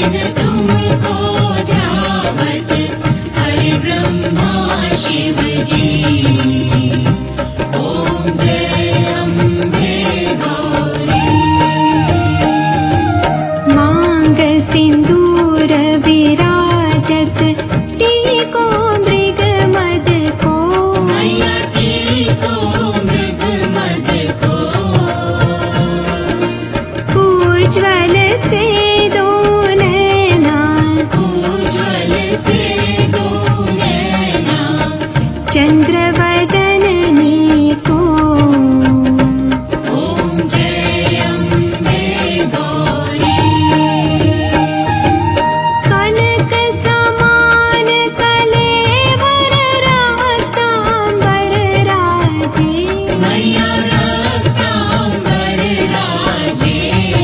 दिन तुमको ध्यावत हरि ब्रह्मा शिव जी। ओम जय अम्बे गौरी। मांग सिंदूर विराजत टीको मृग मद को। मैया टीको मृग मद को। उज्ज्वल से दो नैना, उज्ज्वल से दो नैना, चंद्रवदननी को। ओम जय अम्बे गौरी। कनक समान कलेवर रक्तांबर राजे। मैया रक्तांबर राजे।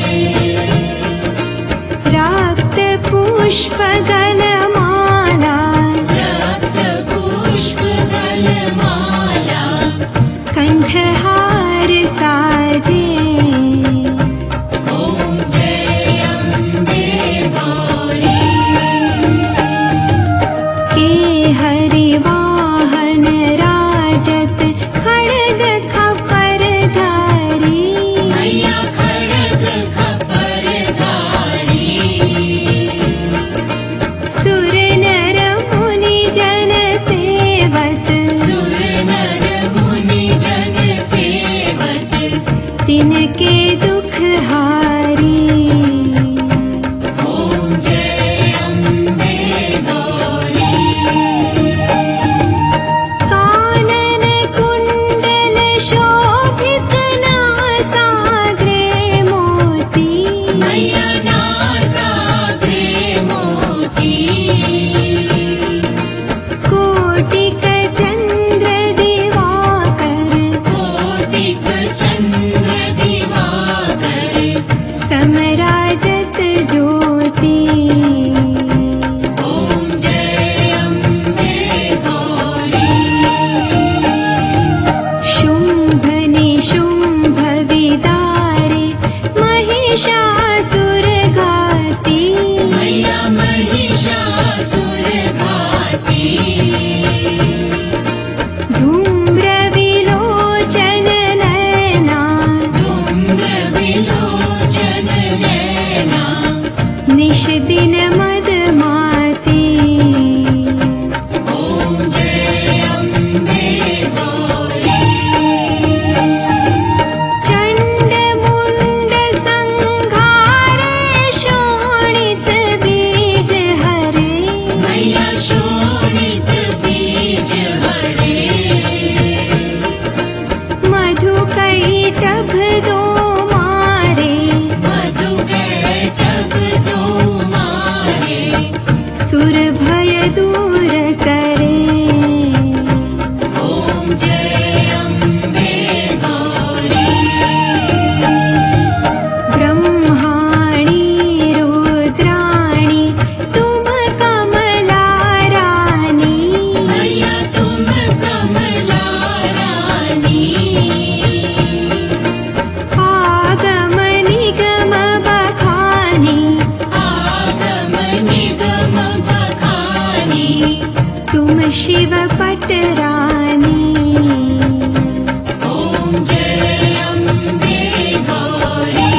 रक्त पुष्प गलमाला, रक्त पुष्प गलमाला, कंठहार साजे। ओम जय अम्बे गौरी। के हरि वाहन राजत खड्ग खपर धारी। मैया खड्ग खपर धारी। सुर नर मुनि जन सेवत, सुर नर मुनि जन सेवत, तिनके दुख हारी। ओम जय अम्बे गौरी। कानन कुंडल शोभित नासाग्रे मोती। मैया नासाग्रे मोती। कोटिक चंद्र दिवाकर, कोटिक चंद्र दिवाकर, समराजत ज्योति। ओम जय अम्बे गौरी। शुंभ निशुंभ विदारे महिषासुर घाती। मैया महिषासुर घाती। धूम्र विलोचन नयना, धूम्र विलोचन नैना, निश दिन मदमाती। ओम जय अम्बे गौरी। चंड मुंड संघारे शोणित बीज हरे। मैया शोणित बीज हरे। मधु कैटभ दो मारे, मधु कैटभ दो मारे। सुर भय दूर करे। ओम जय अम्बे गौरी। ब्रह्माणी रुद्राणी तुम कमला रानी। मैया तुम कमला रानी। आगम निगम बखानी, आगम निगम बखानी। तुम शिव पटरानी। ओम जय अम्बे गौरी।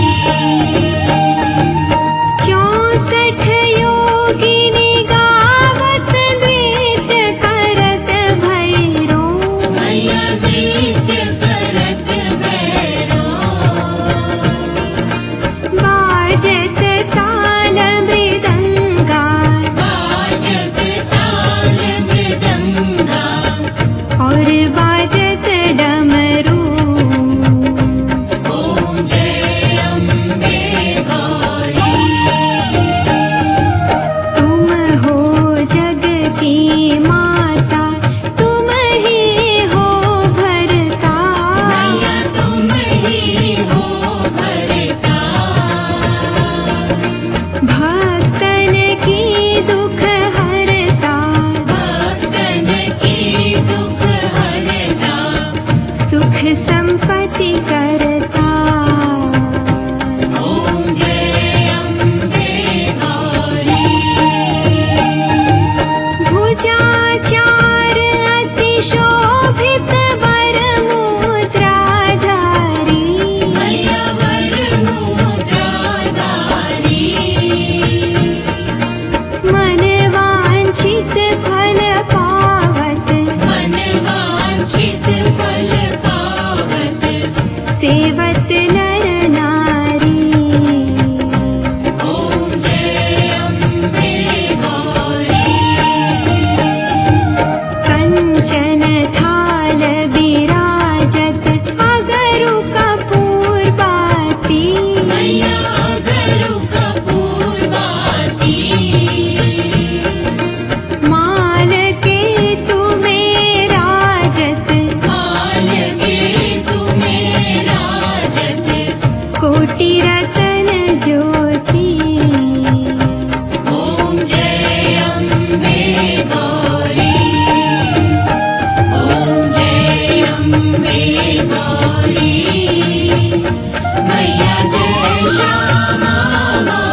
64 योगिनी गावत नृत्य करत भैरो। मैया नृत्य करत भैरो। बाजत ताल मृदंगा, बाजत ताल मृदंगा, रतन ज्योति। ॐ जय अम्बे गौरी, ॐ जय अम्बे गौरी, मैया जय श्यामा